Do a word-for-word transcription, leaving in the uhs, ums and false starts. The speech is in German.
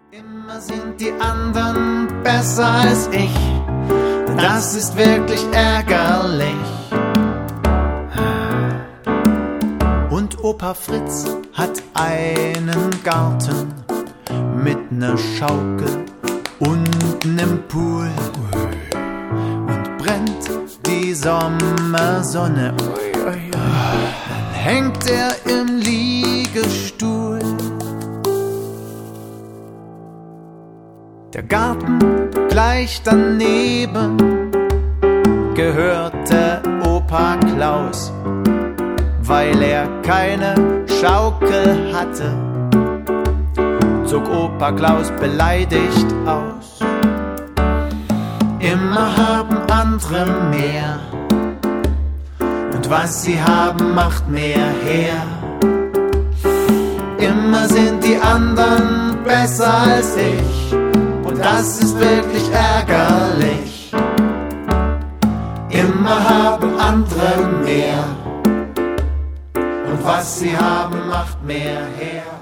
Immer sind die anderen besser als ich, das ist wirklich ärgerlich. Und Opa Fritz hat einen Garten mit ner Schaukel unten im Pool. Und brennt die Sommersonne, dann hängt er im Liegestuhl. Der Garten gleich daneben gehörte Opa Klaus, weil er keine Schaukel hatte, zog Opa Klaus beleidigt aus. Immer haben andere mehr, und was sie haben, macht mehr her. Immer sind die anderen besser als ich, und das ist wirklich ärgerlich. Immer haben andere mehr, und was sie haben, macht mehr her.